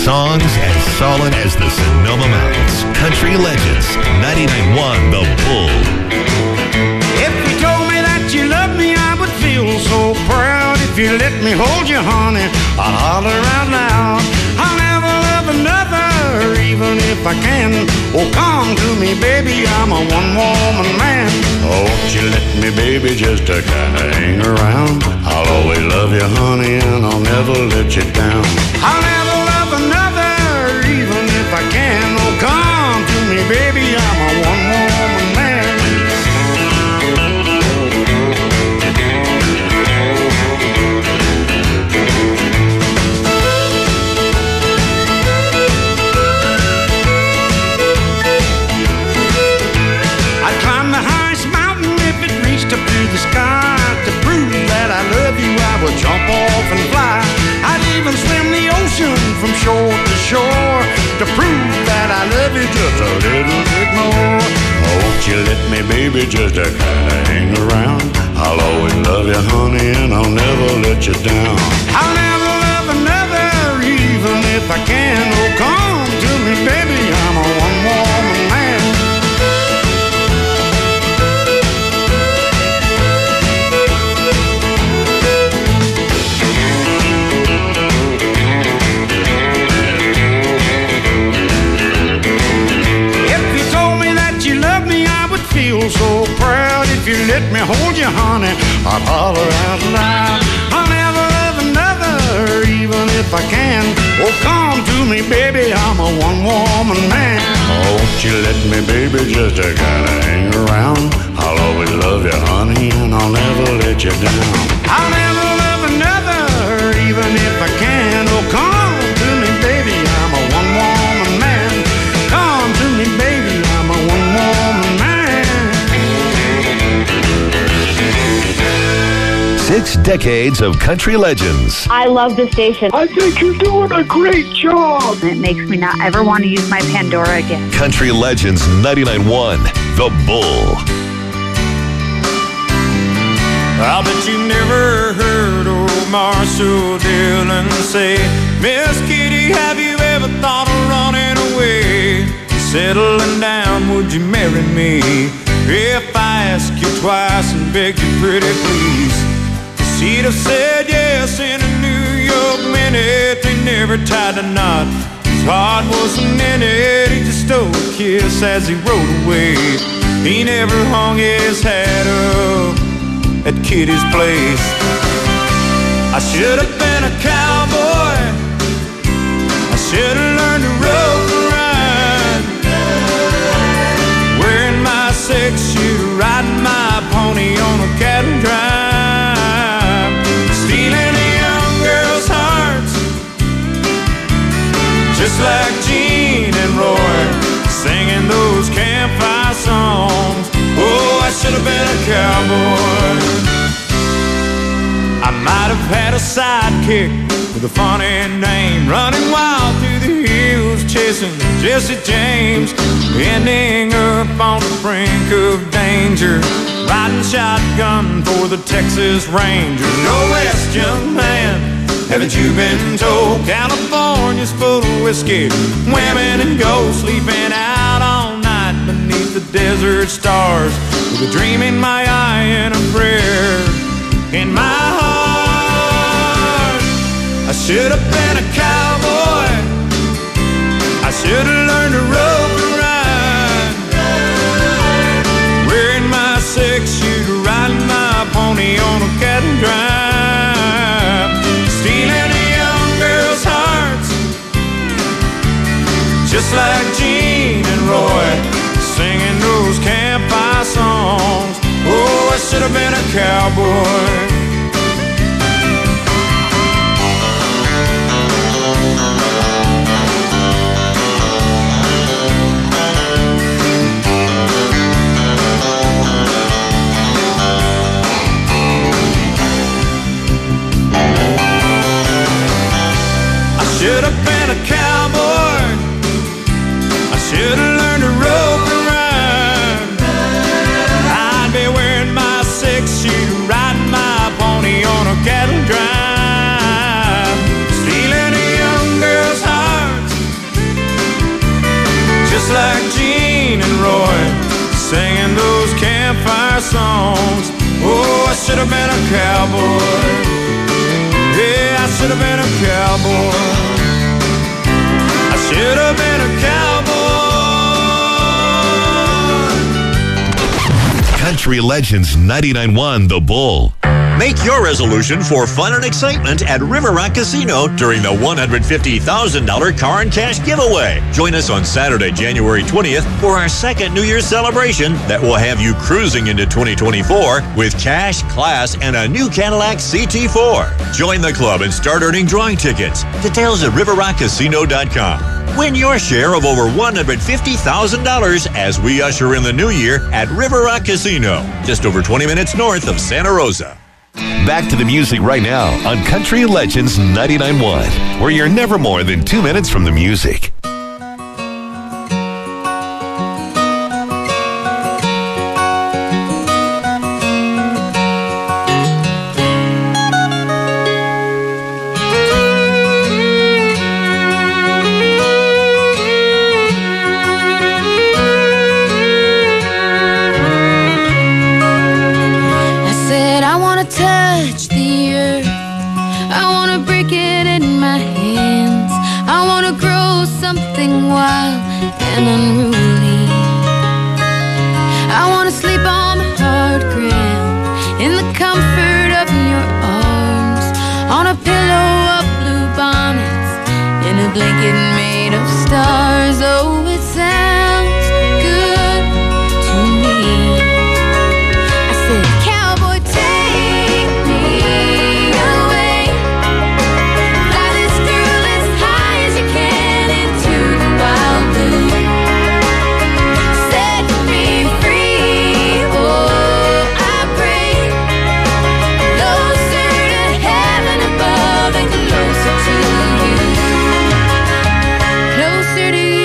Songs as solid as the Sonoma Mountains. Country Legends, 99.1 The Bull. If you told me that you loved me, I would feel so proud. If you let me hold you, honey, I'd holler out loud. I'll never love another, even if I can. Oh, come to me, baby, I'm a one-woman man. Oh, won't you let me, baby, just to kinda hang around. I'll always love you, honey, and I'll never let you down. I'll never love another, even if I can. Oh, come to me, baby, I'm a one-woman man. I'd climb the highest mountain if it reached up to the sky. To prove that I love you, I would jump off and fly. I'd even swim the ocean from shore to shore to prove that I love you just a little bit more. Oh, won't you let me, baby, just to kinda hang around. I'll always love you, honey, and I'll never let you down. I'll never love another, even if I can. Oh, come to me, baby, I'm a one-woman man. Feel so proud. If you let me hold you, honey, I'd holler out loud. I'll never love another, even if I can. Oh, come to me, baby, I'm a one-woman man. Oh, won't you let me, baby, just to kinda hang around. I'll always love you, honey, and I'll never let you down. I'll never love another, even if I can. Oh, come to me, baby, I'm a one-woman man. Come to me, baby, I'm a one-woman man. 6 decades of country legends. I love the station. I think you're doing a great job. It makes me not ever want to use my Pandora again. Country Legends 99.1 The Bull. I bet you never heard old Marshall Dillon say, Miss Kitty, have you ever thought of running away? Settling down, would you marry me? If I ask you twice and beg you pretty please. She'd have said yes in a New York minute. They never tied a knot. His heart wasn't in it. He just stole a kiss as he rode away. He never hung his hat up at Kitty's place. I should have been a cowboy. I should have learned to rope and ride. Wearing my 6-shoe, riding my pony on a cattle drive. Stealing a young girl's hearts, just like Gene and Roy, singing those campfire songs. Oh, I should have been a cowboy. I might have had a sidekick with a funny name, running wild through the hills, chasing Jesse James, ending up on the brink of danger, riding shotgun for the Texas Rangers. No West, young man, haven't you been told? California's full of whiskey, women and gold, sleeping out all night beneath the desert stars, with a dream in my eye and a prayer in my heart. I should have been a cowboy. I should have learned to rope and ride. Wearing my 6-shoe, riding my pony on a cattle drive. Stealing a young girl's hearts, just like Gene and Roy, singing those campfire songs. Oh, I should have been a cowboy. Should have been a cowboy. I should have learned to rope and ride. I'd be wearing my 6-shoe, riding my songs. Oh, I should have been a cowboy. Yeah, I should have been a cowboy. I should have been a cowboy. Country Legends 99.1 The Bull. Make your resolution for fun and excitement at River Rock Casino during the $150,000 car and cash giveaway. Join us on Saturday, January 20th for our second New Year's celebration that will have you cruising into 2024 with cash, class, and a new Cadillac CT4. Join the club and start earning drawing tickets. Details at riverrockcasino.com. Win your share of over $150,000 as we usher in the new year at River Rock Casino, just over 20 minutes north of Santa Rosa. Back to the music right now on Country Legends 99.1, where you're never more than 2 minutes from the music. Touch the earth, I wanna break it in my hands. I wanna grow something wild and unruly. I wanna sleep on the hard ground in the comfort of your arms, on a pillow of blue bonnets, in a blanket made of stars. Oh, it sounds good to me. I said, cowboy, take me away. Fly this girl as high as you can into the wild blue. Set me free, oh, I pray. Closer to heaven above and closer to you. Closer to you.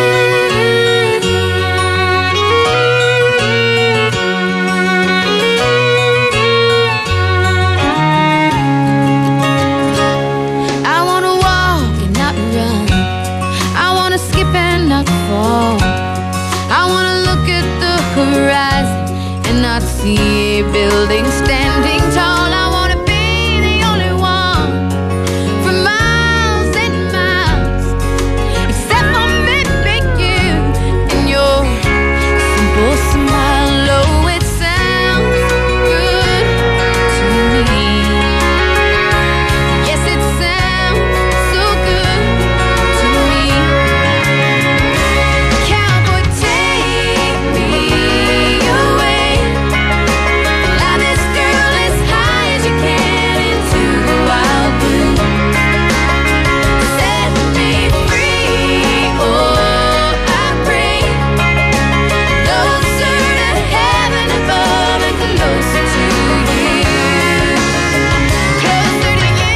I wanna walk and not run. I wanna skip and not fall. I wanna look at the horizon and not see a building standing tall. I wanna be the only one for miles and miles, except for maybe you and your simple smile. Oh, it sounds good to me. Yes, it sounds so good to me. Cowboy, take me away. Fly this girl as high as you can into the wild blue. Set me free, oh, I pray. Closer to heaven above and closer to you. Closer to you.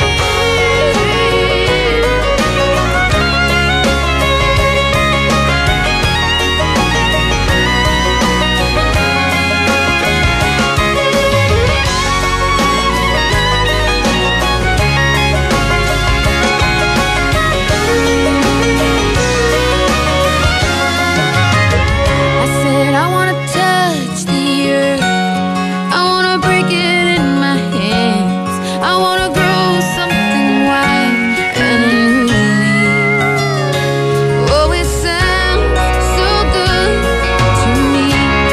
I said, I wanna touch the earth. I wanna break it in my hands. I wanna grow something wild and unruly. Oh, it sounds so good to me.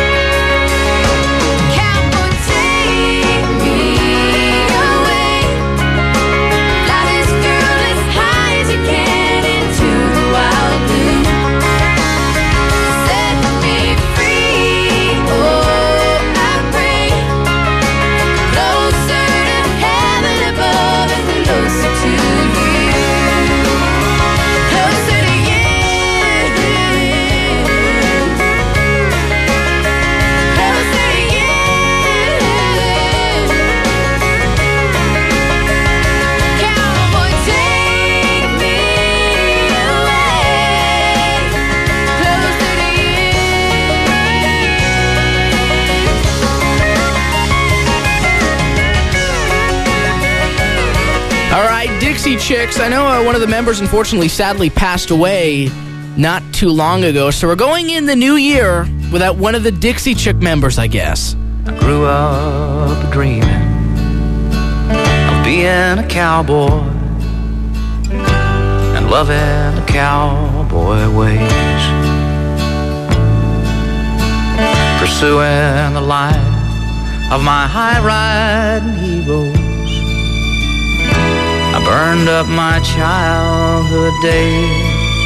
Cowboy, take me away. Fly this girl as high as you can into the wild blue. Set me free, oh, I pray. Closer to heaven above and closer to you. Closer to you. Closer to you. Cowboy, take me away. Closer to you. All right, Dixie Chicks. I know one of the members, unfortunately, sadly passed away not too long ago. So we're going in the new year without one of the Dixie Chick members, I guess. I grew up dreaming of being a cowboy and loving the cowboy ways, pursuing the life of my high-riding heroes. I burned up my childhood days.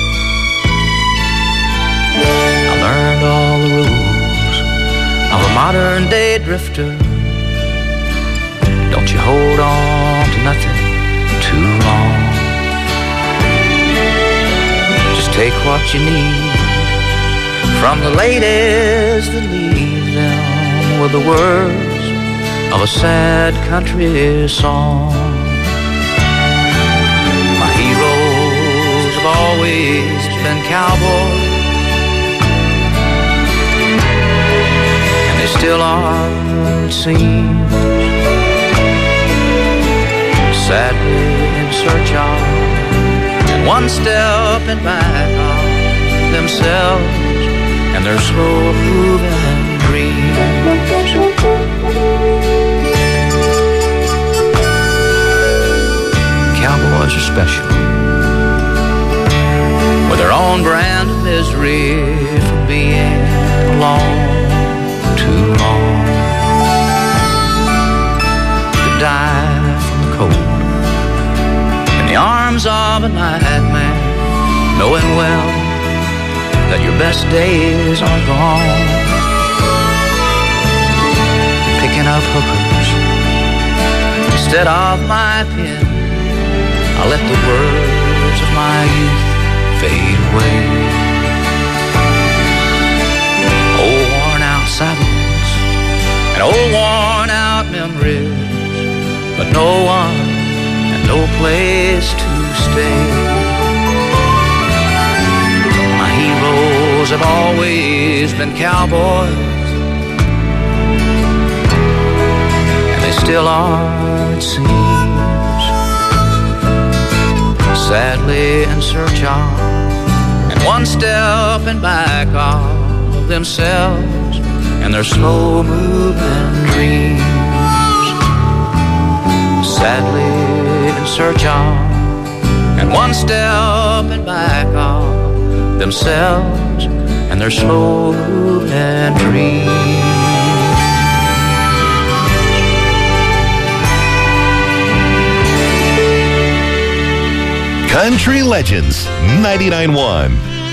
I learned all the rules of a modern-day drifter. Don't you hold on to nothing too long. Just take what you need from the ladies that leave them with the words of a sad country song. My heroes have always been cowboys, and they still are, it seems, sadly in search of, and one step in back of themselves and their slow-moving dreams. Cowboys are special, with their own brand of misery from being alone too long. To die from the cold in the arms of a nightmare, knowing well that your best days are gone. Picking up hookers instead of my pen, I let the words of my youth fade away. Old worn out saddles and old worn out memories, but no one and no place to stay. My heroes have always been cowboys, and they still are, it seems, sadly in search of, and one step in back of themselves and their slow-moving dreams. Sadly in search of, and one step in back of themselves and their slow-moving dreams. Country Legends 99.1.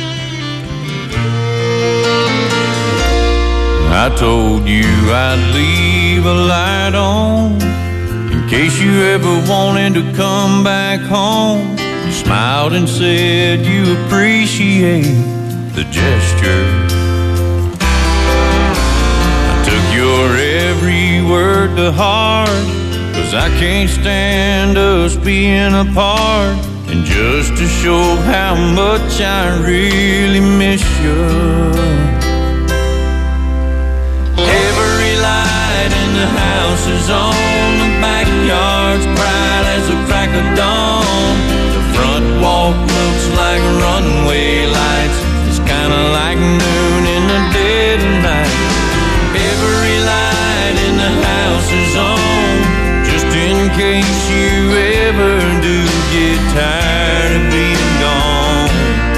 I told you I'd leave a light on in case you ever wanted to come back home. You smiled and said you appreciate the gesture. I took your every word to heart, 'cause I can't stand us being apart. And just to show how much I really miss you, every light in the house is on, the backyard's bright as a crack of dawn. The front walk looks like runway lights, it's kinda like noon in the dead of night. Every light in the house is on, just in case you ever do get tired of being gone.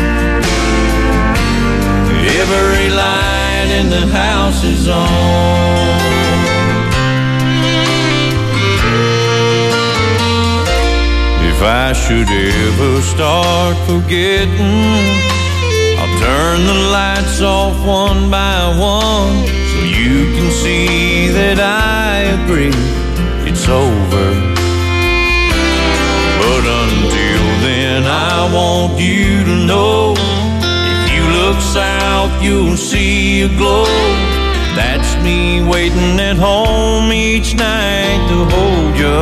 Every light in the house is on. If I should ever start forgetting, I'll turn the lights off one by one, so you can see that I agree it's over. But until then, I want you to know, if you look south, you'll see a glow. That's me waiting at home each night to hold you.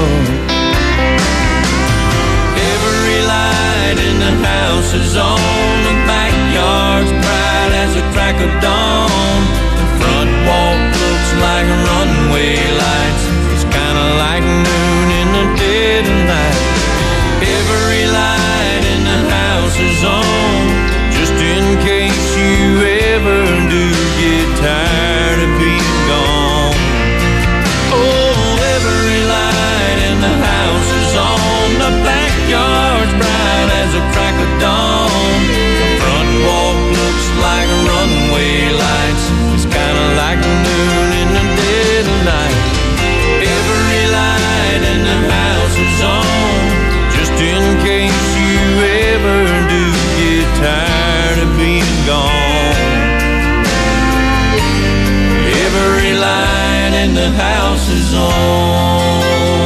Every light in the house is on, the backyard's bright as a crack of dawn. The front walk looks like runway lights, it's kinda like noon in the dead of night. Every light in the house is on, just in case you ever do get tired of being gone. else's own.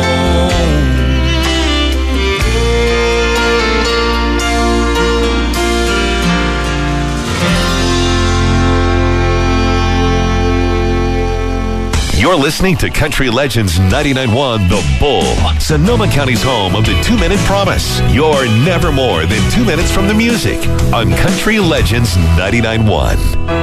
You're listening to Country Legends 99.1 The Bull, Sonoma County's home of the 2-Minute Promise. You're never more than 2 minutes from the music on Country Legends 99.1.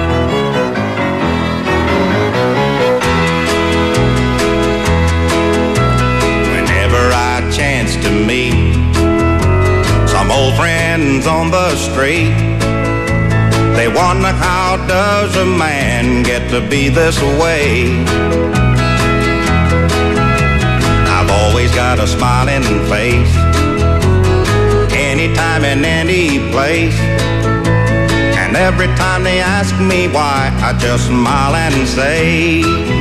Whenever I chance to meet some old friends on the street, they wonder, how does a man get to be this way? I've always got a smiling face, anytime and any place. And every time they ask me why, I just smile and say,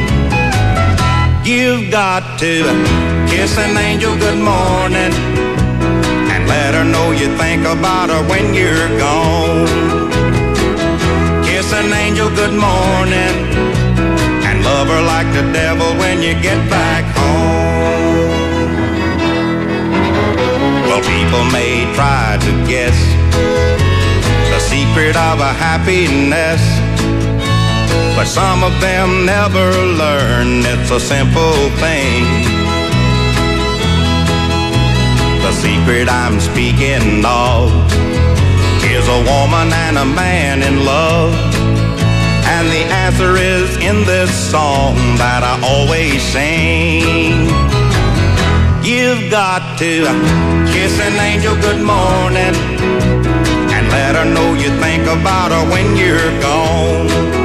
you've got to kiss an angel good morning and let her know you think about her when you're gone. Kiss an angel good morning and love her like the devil when you get back home. Well, people may try to guess the secret of a happiness, but some of them never learn it's a simple thing. The secret I'm speaking of is a woman and a man in love, and the answer is in this song that I always sing. You've got to kiss an angel good morning and let her know you think about her when you're gone.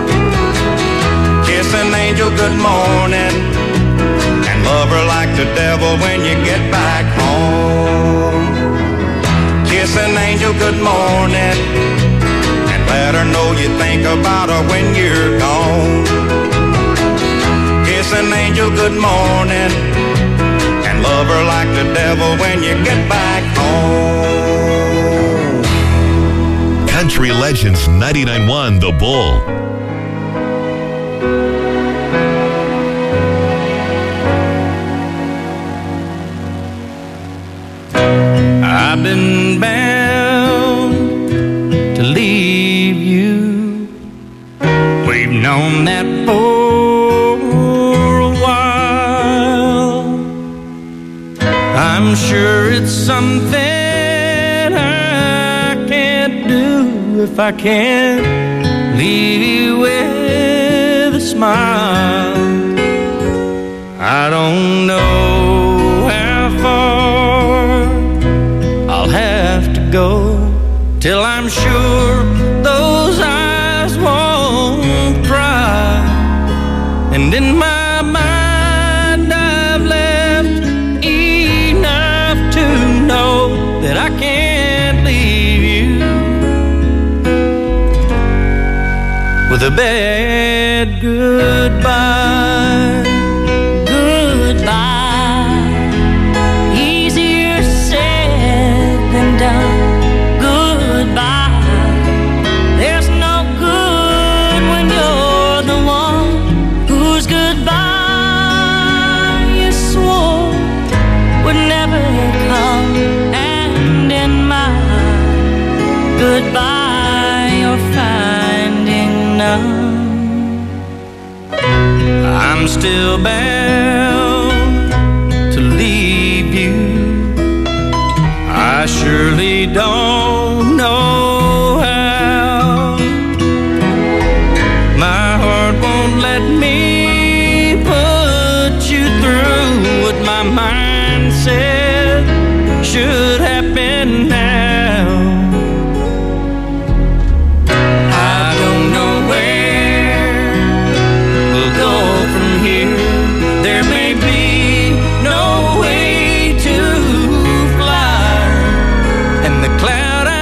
Kiss an angel good morning and love her like the devil when you get back home. Kiss an angel good morning and let her know you think about her when you're gone. Kiss an angel good morning and love her like the devil when you get back home. Country Legends 99.1 The Bull. I've been bound to leave you. We've known that for a while. I'm sure it's something I can't do if I can't leave you with a smile. I don't know how far I'll have to go till I'm sure those eyes won't cry. And in my mind I've left enough to know that I can't leave you with a bad goodbye. Goodbye, you're finding none. I'm still bound to leave you. I surely don't know how. My heart won't let me put you through what my mind said should happen now. Cloud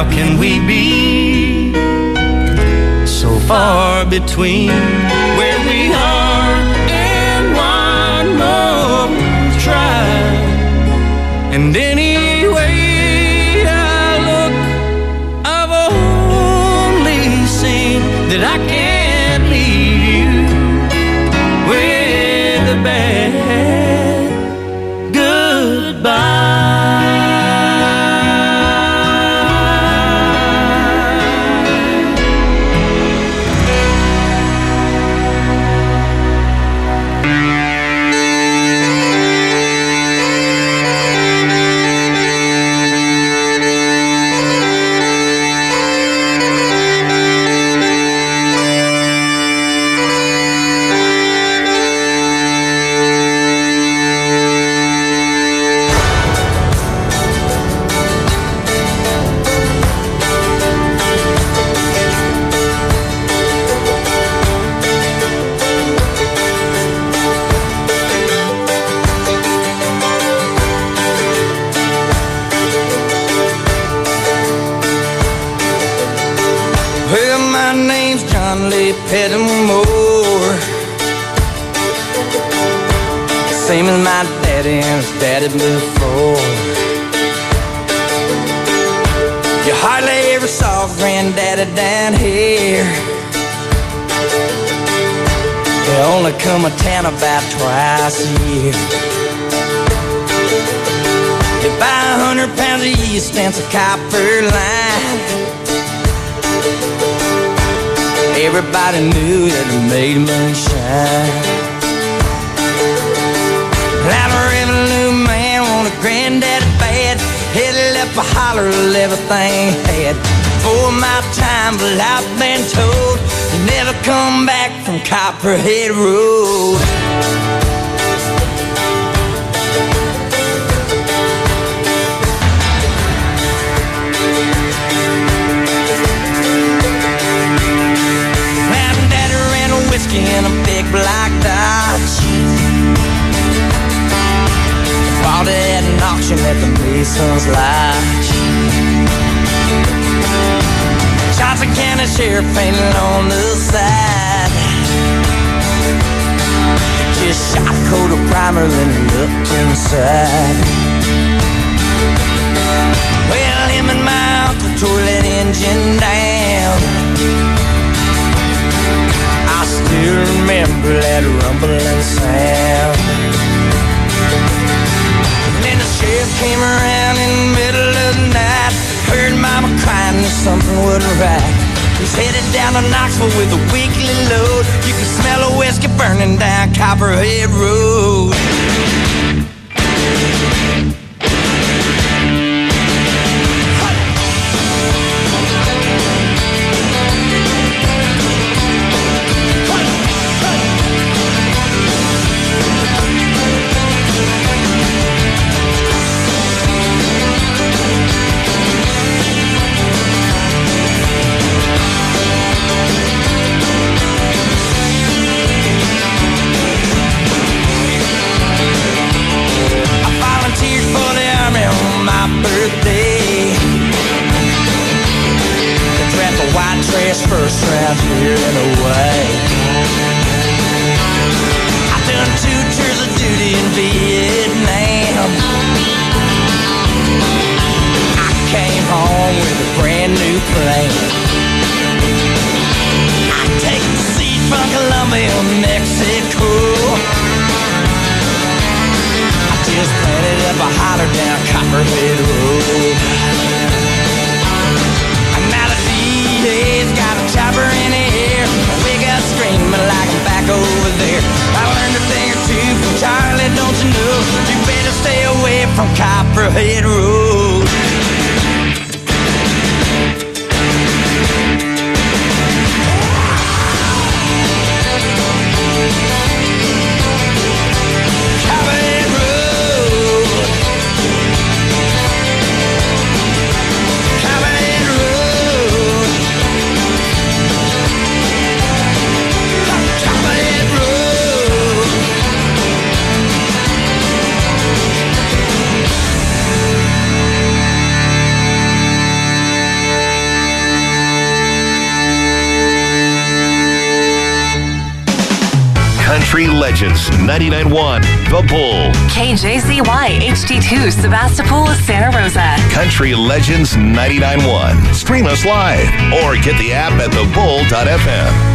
how can we be so far between where we are and one more try? And anyway I look, I've only seen that I can't leave you with a bad goodbye. Pettimore, same as my daddy and his daddy before. You hardly ever saw granddaddy down here. They only come to town about twice a year. They buy 100 pounds of yeast and some copper line. Everybody knew that it made moonshine. Now the revenue man wanted granddaddy bad. Headed up a holler of everything he had. Before my time, but I've been told you never come back from Copperhead Road. In a big black Dodge, bought it at an auction at the Mason's Lodge. Johnson County Sheriff painted on the side. Just shot a coat of primer, then looked inside. Well, him and my uncle tore that engine down. I still remember that rumbling sound. And then the sheriff came around in the middle of the night. Heard mama crying that something wasn't right. He's headed down to Knoxville with a weekly load. You can smell a whiskey burning down Copperhead Road. First round here and away. I've done 2 tours of duty in Vietnam. I came home with a brand new plane. I take the seat from Colombia, Mexico. I just planted up a holler down Copperhead Road. He's got a chopper in the air. We got screaming like I'm back over there. I learned a thing or two from Charlie, don't you know? You better stay away from Copperhead Road. Copperhead Road. Copperhead Road. Copperhead Road. Country Legends 99.1 The Bull. KJZY HD2 Sebastopol, Santa Rosa. Country Legends 99.1. Stream us live or get the app at thebull.fm.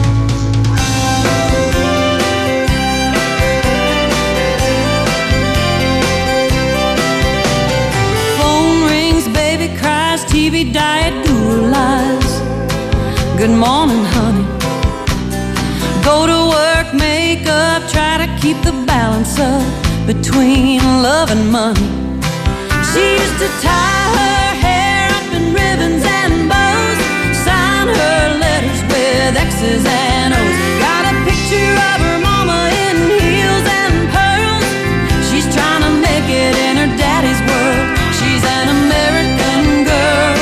TV diet guru lies. Good morning, honey. Go to work, make up, try to keep the balance up between love and money. She used to tie her hair up in ribbons and bows, sign her letters with X's and O's. Got a picture of her mama in heels and pearls. She's trying to make it in her daddy's world. She's an American girl.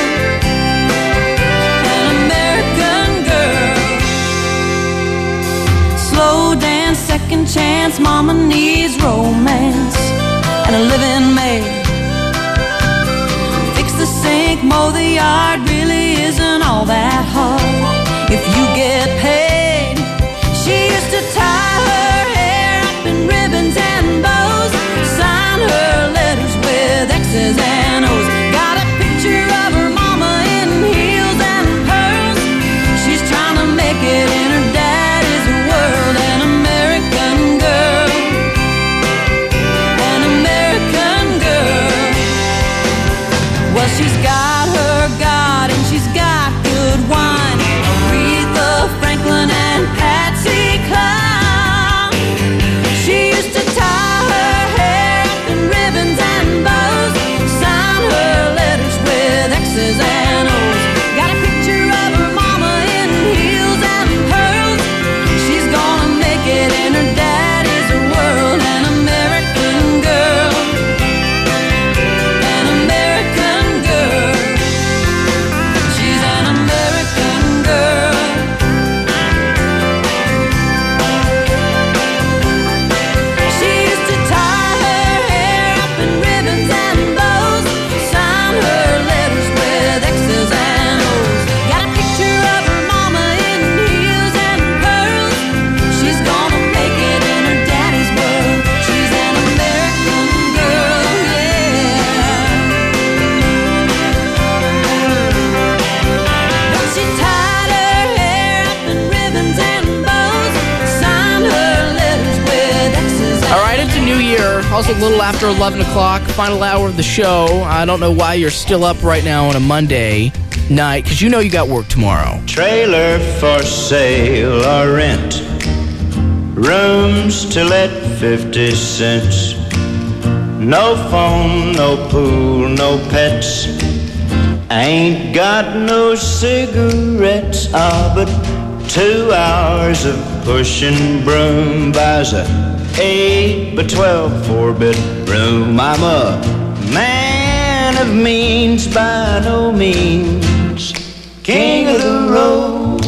Slow dance, second chance, mama needs romance and a living maid. Fix the sink, mow the yard, really isn't all that hard if you get paid. She used to tie her hair up in ribbons and bows, sign her letters with X's and O's. Got a picture of her mama in heels and pearls. She's trying to make it in her daddy's world. An American girl, an American girl. Well, she's got her God and she's got good wine. Aretha Franklin and Patsy Cline. She used to tie her hair up in ribbons and bows, sign her letters with X's and O's. Got a picture of her mama in heels and pearls. She's gonna make it in her daddy's world. An American girl, an American girl. She's an American girl. She used to tie her hair up in ribbons and bows, sign her letters with X's and O's. Got a picture of her mama in heels and pearls. She's gonna make it in her daddy's world. She's an American girl, yeah. But she tied her hair up in ribbons and bows, signed her letters with X's and All right, it's a new year. Also a little after 11 o'clock, final hour of the show. I don't know why you're still up right now on a Monday night, because you know you got work tomorrow. Trailer for sale or rent. Rooms to let 50 cents. No phone, no pool, no pets. Ain't got no cigarettes. But 2 hours of pushing broom buys a 8 by 12 4-bedroom. I'm a man of means by no means, king of the road.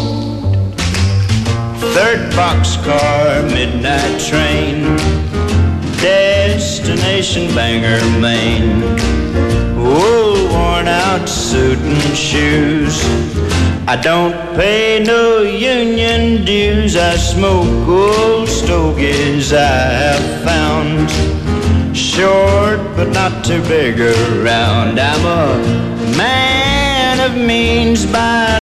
Third boxcar, midnight train, destination Bangor, Maine. Oh, worn out suit and shoes. I don't pay no union dues. I smoke old stogies I have found, short but not too big around. I'm a man of means by